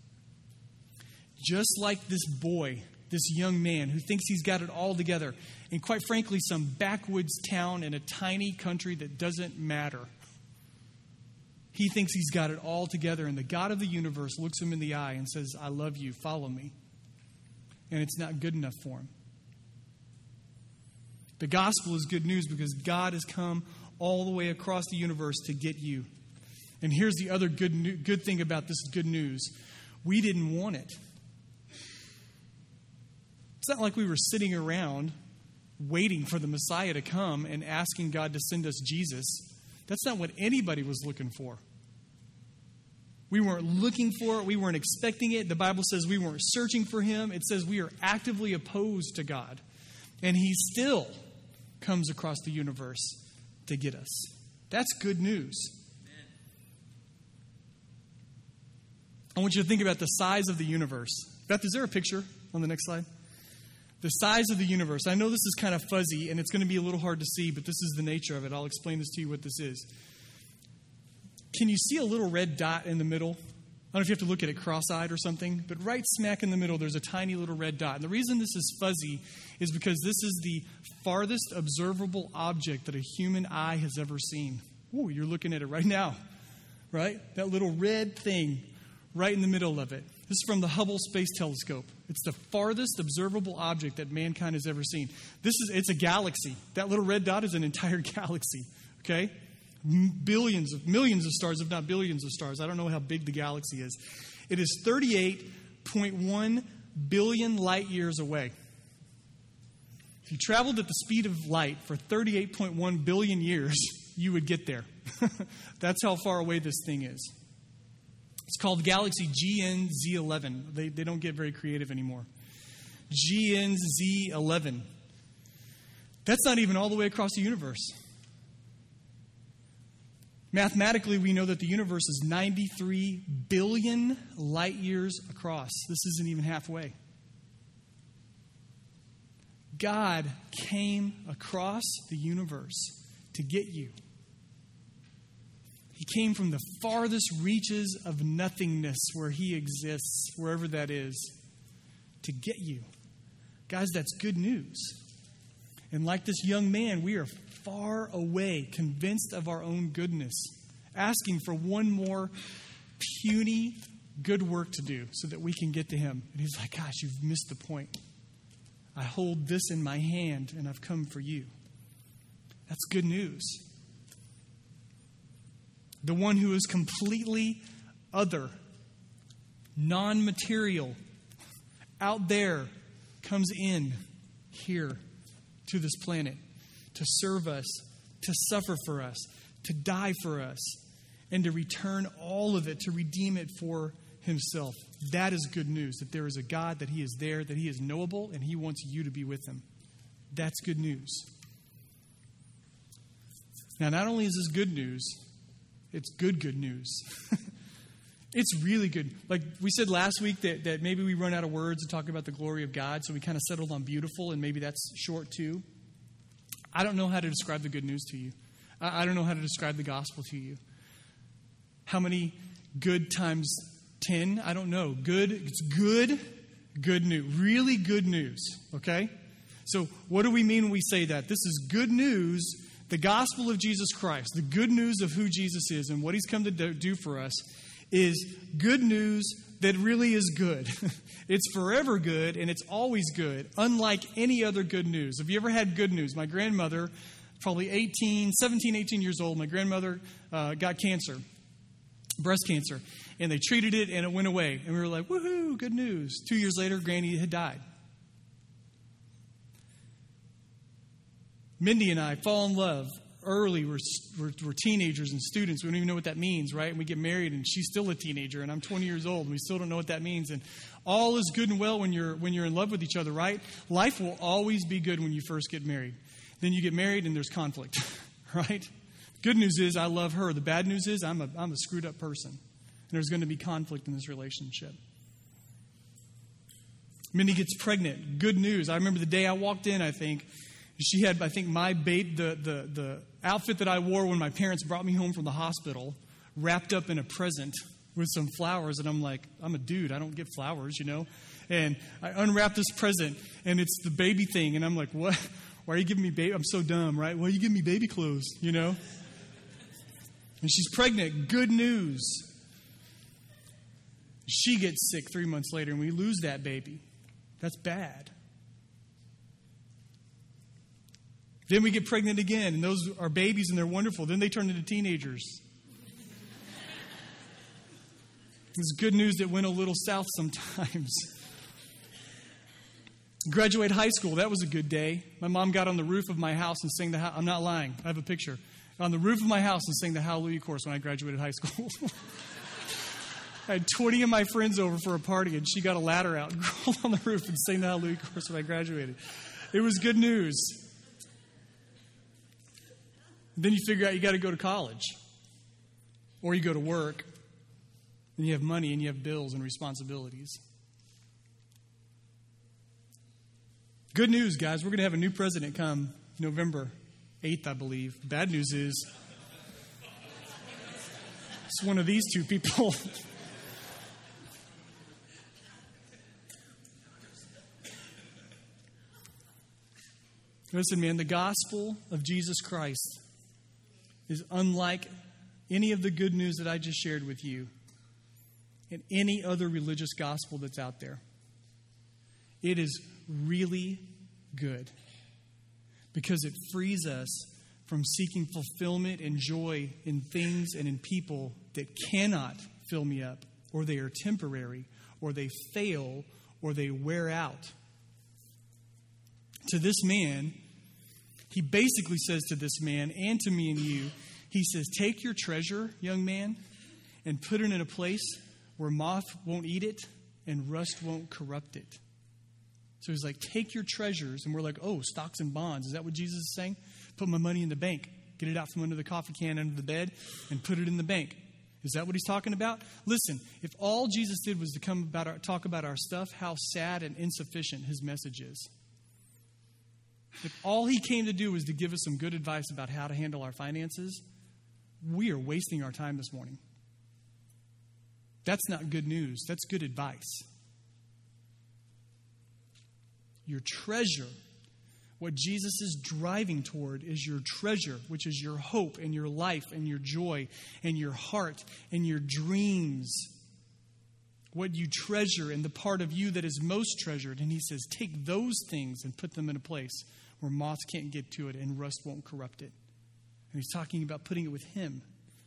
Just like this boy, this young man who thinks he's got it all together, and quite frankly, some backwoods town in a tiny country that doesn't matter. He thinks he's got it all together, and the God of the universe looks him in the eye and says, I love you, follow me. And it's not good enough for him. The gospel is good news because God has come all the way across the universe to get you. And here's the other good new, good thing about this good news. We didn't want it. It's not like we were sitting around waiting for the Messiah to come and asking God to send us Jesus. That's not what anybody was looking for. We weren't looking for it. We weren't expecting it. The Bible says we weren't searching for him. It says we are actively opposed to God. And he still comes across the universe to get us. That's good news. I want you to think about the size of the universe. Beth, is there a picture on the next slide? The size of the universe. I know this is kind of fuzzy and it's going to be a little hard to see, but this is the nature of it. I'll explain this to you what this is. Can you see a little red dot in the middle? I don't know if you have to look at it cross-eyed or something, but right smack in the middle, there's a tiny little red dot. And the reason this is fuzzy is because this is the farthest observable object that a human eye has ever seen. Ooh, you're looking at it right now, right? That little red thing right in the middle of it. This is from the Hubble Space Telescope. It's the farthest observable object that mankind has ever seen. This is, it's a galaxy. That little red dot is an entire galaxy, okay? Billions of, millions of stars, if not billions of stars. I don't know how big the galaxy is. It is thirty-eight point one billion light years away. If you traveled at the speed of light for thirty-eight point one billion years, you would get there. That's how far away this thing is. It's called Galaxy G N Z eleven. They, they don't get very creative anymore. G N Z eleven. That's not even all the way across the universe. Mathematically, we know that the universe is ninety-three billion light years across. This isn't even halfway. God came across the universe to get you. He came from the farthest reaches of nothingness where he exists, wherever that is, to get you. Guys, that's good news. And like this young man, we are far away, convinced of our own goodness, asking for one more puny good work to do so that we can get to him. And he's like, gosh, you've missed the point. I hold this in my hand and I've come for you. That's good news. The one who is completely other, non-material, out there, comes in here to this planet to serve us, to suffer for us, to die for us, and to return all of it, to redeem it for himself. That is good news, that there is a God, that he is there, that he is knowable, and he wants you to be with him. That's good news. Now, not only is this good news, it's good, good news. It's really good. Like we said last week that, that maybe we run out of words to talk about the glory of God, so we kind of settled on beautiful, and maybe that's short too. I don't know how to describe the good news to you. I, I don't know how to describe the gospel to you. How many good times ten? I don't know. Good, it's good, good news. Really good news, okay? So what do we mean when we say that? This is good news, the gospel of Jesus Christ, the good news of who Jesus is and what he's come to do for us is good news that really is good. It's forever good, and it's always good, unlike any other good news. Have you ever had good news? My grandmother, probably eighteen, seventeen, eighteen years old, my grandmother uh, got cancer, breast cancer, and they treated it, and it went away. And we were like, woohoo, good news. Two years later, Granny had died. Mindy and I fall in love early. We're, we're, we're teenagers and students. We don't even know what that means, right? And we get married, and she's still a teenager, and I'm twenty years old, and we still don't know what that means. And all is good and well when you're when you're in love with each other, right? Life will always be good when you first get married. Then you get married, and there's conflict, right? Good news is I love her. The bad news is I'm a I'm a screwed up person, and there's going to be conflict in this relationship. Mindy gets pregnant. Good news. I remember the day I walked in, I think. She had, I think, my babe, the, the, the outfit that I wore when my parents brought me home from the hospital, wrapped up in a present with some flowers. And I'm like, I'm a dude. I don't get flowers, you know. And I unwrap this present, and it's the baby thing. And I'm like, what? Why are you giving me baby? I'm so dumb, right? Why are you giving me baby clothes, you know? And she's pregnant. Good news. She gets sick three months later, and we lose that baby. That's bad. Then we get pregnant again, and those are babies, and they're wonderful. Then they turn into teenagers. It's good news that went a little south sometimes. Graduate high school, that was a good day. My mom got on the roof of my house and sang the, I'm not lying, I have a picture. On the roof of my house and sang the Hallelujah chorus when I graduated high school. I had twenty of my friends over for a party, and she got a ladder out and crawled on the roof and sang the Hallelujah chorus when I graduated. It was good news. Then you figure out you got to go to college. Or you go to work. And you have money and you have bills and responsibilities. Good news, guys. We're going to have a new president come November eighth, I believe. Bad news is it's one of these two people. Listen, man, the gospel of Jesus Christ is unlike any of the good news that I just shared with you and any other religious gospel that's out there. It is really good because it frees us from seeking fulfillment and joy in things and in people that cannot fill me up, or they are temporary, or they fail, or they wear out. To this man, he basically says to this man and to me and you, he says, take your treasure, young man, and put it in a place where moth won't eat it and rust won't corrupt it. So he's like, take your treasures. And we're like, oh, stocks and bonds. Is that what Jesus is saying? Put my money in the bank. Get it out from under the coffee can, under the bed, and put it in the bank. Is that what he's talking about? Listen, if all Jesus did was to come about our, talk about our stuff, how sad and insufficient his message is. If all he came to do was to give us some good advice about how to handle our finances, we are wasting our time this morning. That's not good news. That's good advice. Your treasure, what Jesus is driving toward, is your treasure, which is your hope and your life and your joy and your heart and your dreams. What you treasure and the part of you that is most treasured. And he says, take those things and put them in a place where moths can't get to it and rust won't corrupt it. And he's talking about putting it with him.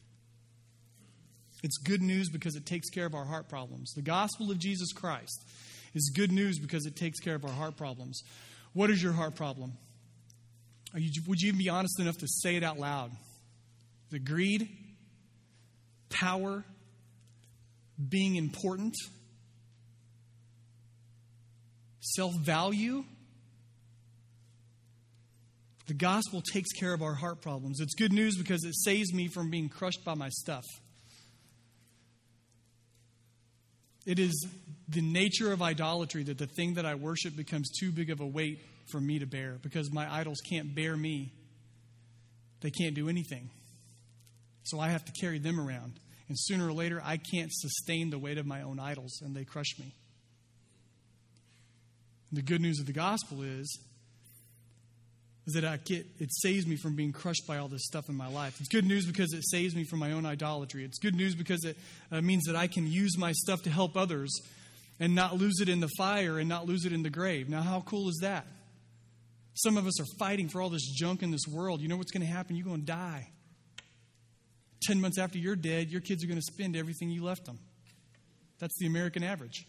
It's good news because it takes care of our heart problems. The gospel of Jesus Christ is good news because it takes care of our heart problems. What is your heart problem? Are you, would you even be honest enough to say it out loud? Is it greed? Power? Being important? Self-value? The gospel takes care of our heart problems. It's good news because it saves me from being crushed by my stuff. It is the nature of idolatry that the thing that I worship becomes too big of a weight for me to bear because my idols can't bear me. They can't do anything. So I have to carry them around. And sooner or later, I can't sustain the weight of my own idols, and they crush me. The good news of the gospel is, is that I get, it saves me from being crushed by all this stuff in my life. It's good news because it saves me from my own idolatry. It's good news because it uh, means that I can use my stuff to help others and not lose it in the fire and not lose it in the grave. Now, how cool is that? Some of us are fighting for all this junk in this world. You know what's going to happen? You're going to die. Ten months after you're dead, your kids are going to spend everything you left them. That's the American average.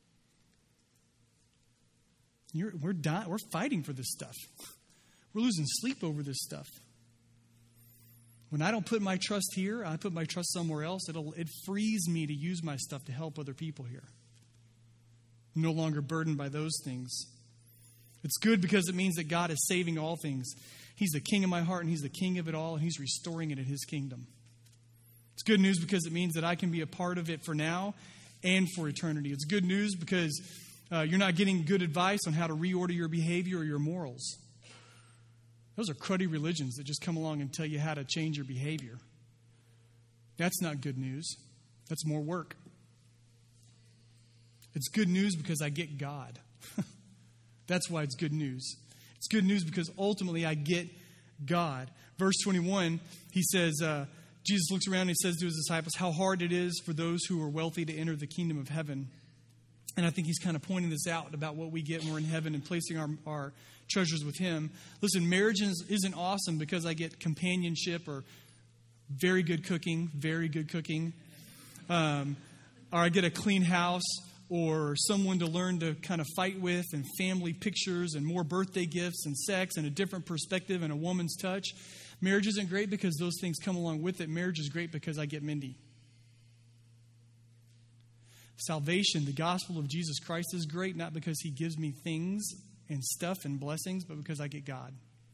You're, we're dying. We're fighting for this stuff. We're losing sleep over this stuff. When I don't put my trust here, I put my trust somewhere else. It'll, it frees me to use my stuff to help other people here. I'm no longer burdened by those things. It's good because it means that God is saving all things. He's the king of my heart, and he's the king of it all, and he's restoring it in his kingdom. It's good news because it means that I can be a part of it for now and for eternity. It's good news because uh, you're not getting good advice on how to reorder your behavior or your morals. Those are cruddy religions that just come along and tell you how to change your behavior. That's not good news. That's more work. It's good news because I get God. That's why it's good news. It's good news because ultimately I get God. Verse twenty-one, he says, uh, Jesus looks around and he says to his disciples, how hard it is for those who are wealthy to enter the kingdom of heaven. And I think he's kind of pointing this out about what we get when we're in heaven and placing our, our treasures with him. Listen, marriage isn't awesome because I get companionship or very good cooking, very good cooking. Um, or I get a clean house or someone to learn to kind of fight with and family pictures and more birthday gifts and sex and a different perspective and a woman's touch. Marriage isn't great because those things come along with it. Marriage is great because I get Mindy. Salvation, the gospel of Jesus Christ is great, not because he gives me things and stuff and blessings, but because I get God.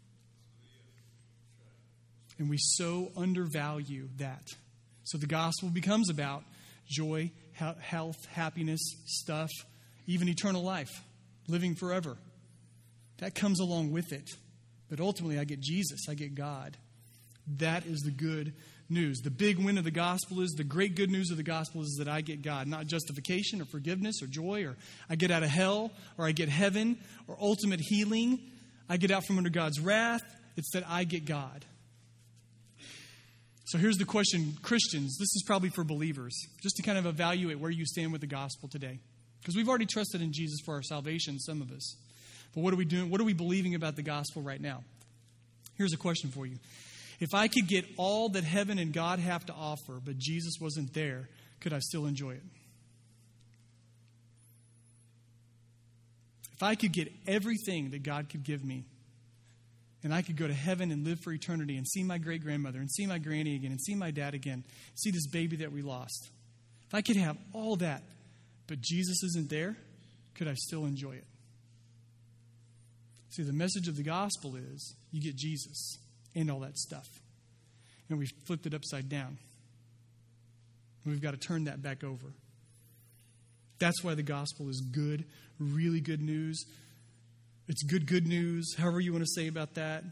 And we so undervalue that. So the gospel becomes about joy, health, happiness, stuff, even eternal life, living forever. That comes along with it. But ultimately, I get Jesus. I get God. That is the good news. The big win of the gospel is, the great good news of the gospel is that I get God. Not justification or forgiveness or joy, or I get out of hell, or I get heaven, or ultimate healing. I get out from under God's wrath. It's that I get God. So here's the question, Christians. This is probably for believers, just to kind of evaluate where you stand with the gospel today. Because we've already trusted in Jesus for our salvation, some of us. But what are we doing? What are we believing about the gospel right now? Here's a question for you. If I could get all that heaven and God have to offer, but Jesus wasn't there, could I still enjoy it? If I could get everything that God could give me, and I could go to heaven and live for eternity and see my great-grandmother and see my granny again and see my dad again, see this baby that we lost. If I could have all that, but Jesus isn't there, could I still enjoy it? See, the message of the gospel is you get Jesus and all that stuff. and we've flipped it upside down. We've got to turn that back over. That's why the gospel is good, really good news. It's good, good news, however you want to say about that.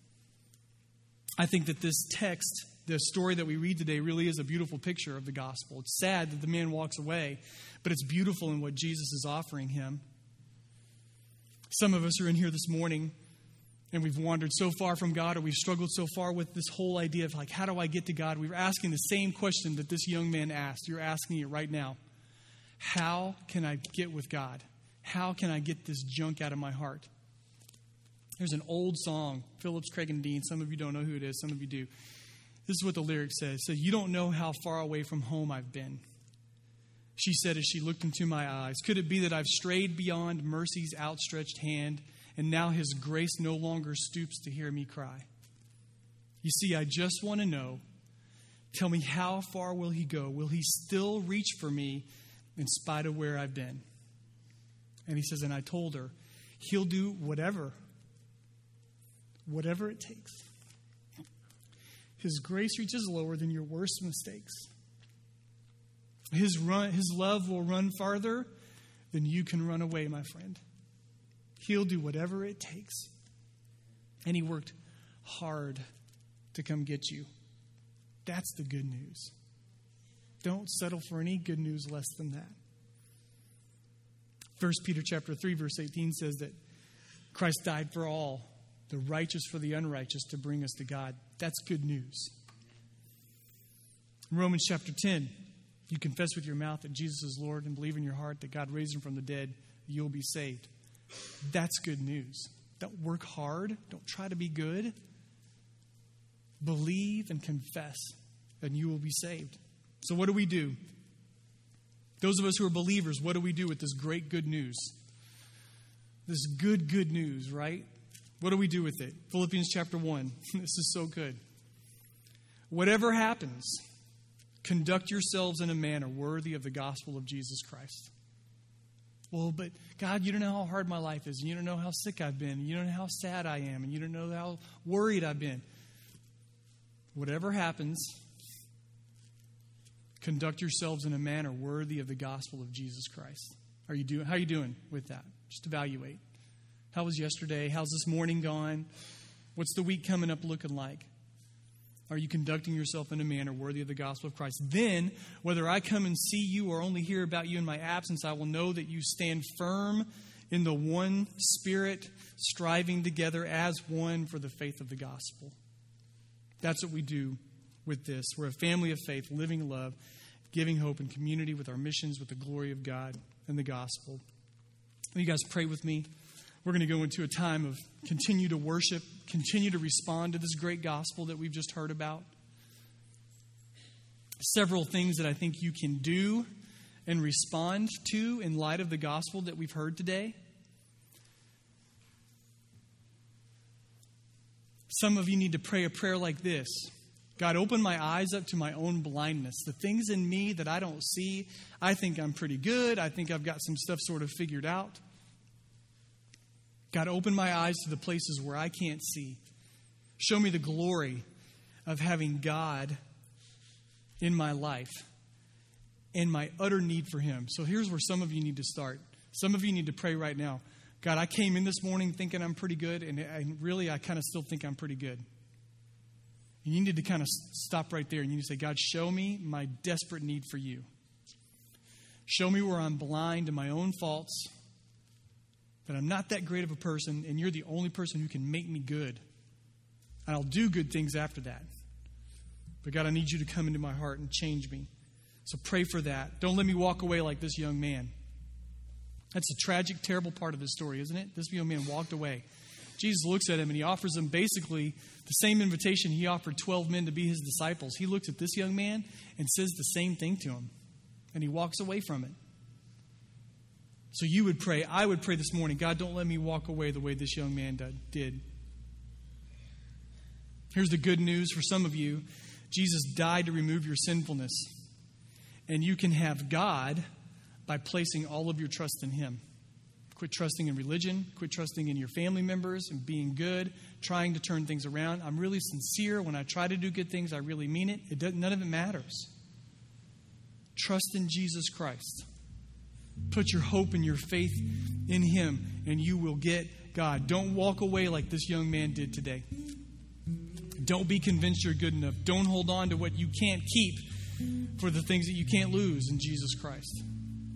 I think that this text, the story that we read today, really is a beautiful picture of the gospel. It's sad that the man walks away, but it's beautiful in what Jesus is offering him. Some of us are in here this morning, and we've wandered so far from God, or we've struggled so far with this whole idea of, like, how do I get to God? We're asking the same question that this young man asked. You're asking it right now. How can I get with God? How can I get this junk out of my heart? There's an old song, Phillips, Craig, and Dean. Some of you don't know who it is. Some of you do. This is what the lyric says. It says, you don't know how far away from home I've been. She said as she looked into my eyes, could it be that I've strayed beyond mercy's outstretched hand, and now his grace no longer stoops to hear me cry? You see, I just want to know, tell me, how far will he go? Will he still reach for me in spite of where I've been? And he says, and I told her, he'll do whatever, whatever it takes. His grace reaches lower than your worst mistakes. His run, his love will run farther than you can run away, my friend. He'll do whatever it takes. And he worked hard to come get you. That's the good news. Don't settle for any good news less than that. First Peter chapter three, verse eighteen says that Christ died for all, the righteous for the unrighteous, to bring us to God. That's good news. In Romans chapter ten, you confess with your mouth that Jesus is Lord and believe in your heart that God raised him from the dead, you'll be saved. That's good news. Don't work hard. Don't try to be good. Believe and confess, and you will be saved. So what do we do? Those of us who are believers, what do we do with this great good news? This good, good news, right? What do we do with it? Philippians chapter one. This is so good. Whatever happens, conduct yourselves in a manner worthy of the gospel of Jesus Christ. Well, but God, you don't know how hard my life is. And you don't know how sick I've been. And you don't know how sad I am. And you don't know how worried I've been. Whatever happens, conduct yourselves in a manner worthy of the gospel of Jesus Christ. Are you doing? How are you doing with that? Just evaluate. How was yesterday? How's this morning gone? What's the week coming up looking like? Are you conducting yourself in a manner worthy of the gospel of Christ? Then, whether I come and see you or only hear about you in my absence, I will know that you stand firm in the one Spirit, striving together as one for the faith of the gospel. That's what we do with this. We're a family of faith, living love, giving hope and community with our missions, with the glory of God and the gospel. Will you guys pray with me? We're going to go into a time of continue to worship, continue to respond to this great gospel that we've just heard about. Several things that I think you can do and respond to in light of the gospel that we've heard today. Some of you need to pray a prayer like this. God, open my eyes up to my own blindness. The things in me that I don't see, I think I'm pretty good. I think I've got some stuff sort of figured out. God, open my eyes to the places where I can't see. Show me the glory of having God in my life and my utter need for him. So here's where some of you need to start. Some of you need to pray right now. God, I came in this morning thinking I'm pretty good, and I, really I kind of still think I'm pretty good. And you need to kind of stop right there, and you need to say, God, show me my desperate need for you. Show me where I'm blind to my own faults, that I'm not that great of a person, and you're the only person who can make me good. And I'll do good things after that. But God, I need you to come into my heart and change me. So pray for that. Don't let me walk away like this young man. That's a tragic, terrible part of this story, isn't it? This young man walked away. Jesus looks at him and he offers him basically the same invitation he offered twelve men to be his disciples. He looks at this young man and says the same thing to him. And he walks away from it. So you would pray, I would pray this morning, God, don't let me walk away the way this young man did. Here's the good news for some of you. Jesus died to remove your sinfulness. And you can have God by placing all of your trust in him. Quit trusting in religion. Quit trusting in your family members and being good, trying to turn things around. I'm really sincere. When I try to do good things, I really mean it. It doesn't, none of it matters. Trust in Jesus Christ. Put your hope and your faith in Him, and you will get God. Don't walk away like this young man did today. Don't be convinced you're good enough. Don't hold on to what you can't keep for the things that you can't lose in Jesus Christ.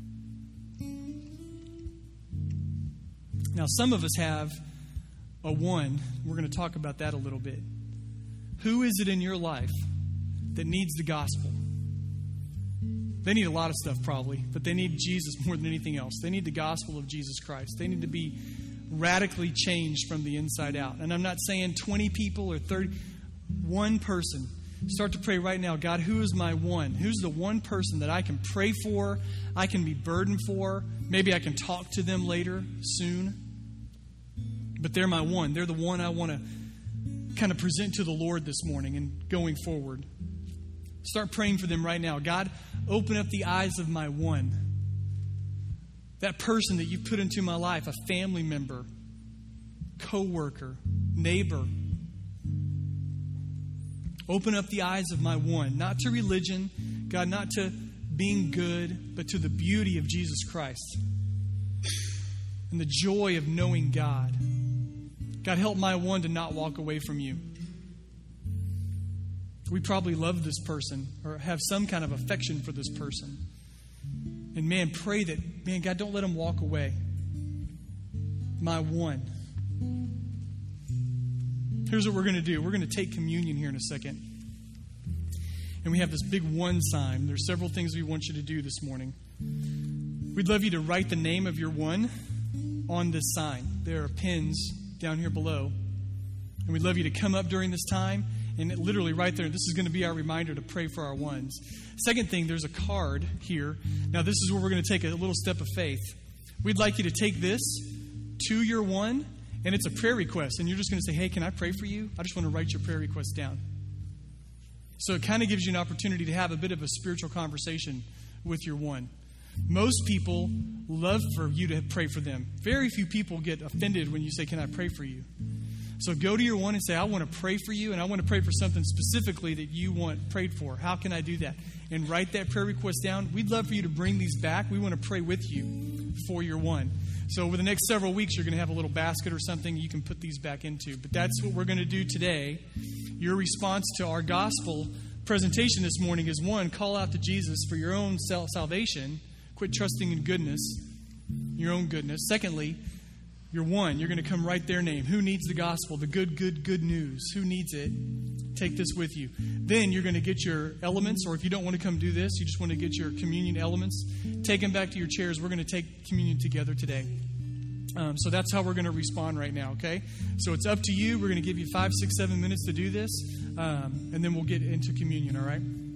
Now, some of us have a one. We're going to talk about that a little bit. Who is it in your life that needs the gospel? They need a lot of stuff probably, but they need Jesus more than anything else. They need the gospel of Jesus Christ. They need to be radically changed from the inside out. And I'm not saying twenty people or thirty. One person. Start to pray right now. God, who is my one? Who's the one person that I can pray for, I can be burdened for? Maybe I can talk to them later, soon. But they're my one. They're the one I want to kind of present to the Lord this morning and going forward. Start praying for them right now. God, open up the eyes of my one. That person that you put into my life, a family member, co-worker, neighbor. Open up the eyes of my one. Not to religion, God, not to being good, but to the beauty of Jesus Christ. And the joy of knowing God. God, help my one to not walk away from you. We probably love this person or have some kind of affection for this person. And man, pray that, man, God, don't let them walk away. My one. Here's what we're going to do. We're going to take communion here in a second. And we have this big one sign. There's several things we want you to do this morning. We'd love you to write the name of your one on this sign. There are pins down here below. And we'd love you to come up during this time and literally right there, this is going to be our reminder to pray for our ones. Second thing, there's a card here. Now, this is where we're going to take a little step of faith. We'd like you to take this to your one, and it's a prayer request. And you're just going to say, hey, can I pray for you? I just want to write your prayer request down. So it kind of gives you an opportunity to have a bit of a spiritual conversation with your one. Most people love for you to pray for them. Very few people get offended when you say, can I pray for you? So go to your one and say, I want to pray for you, and I want to pray for something specifically that you want prayed for. How can I do that? And write that prayer request down. We'd love for you to bring these back. We want to pray with you for your one. So over the next several weeks, you're going to have a little basket or something you can put these back into. But that's what we're going to do today. Your response to our gospel presentation this morning is, one, call out to Jesus for your own salvation. Quit trusting in goodness, your own goodness. Secondly, you're one. You're going to come write their name. Who needs the gospel? The good, good, good news. Who needs it? Take this with you. Then you're going to get your elements, or if you don't want to come do this, you just want to get your communion elements. Take them back to your chairs. We're going to take communion together today. Um, so that's how we're going to respond right now, okay? So it's up to you. We're going to give you five, six, seven minutes to do this, um, and then we'll get into communion, all right?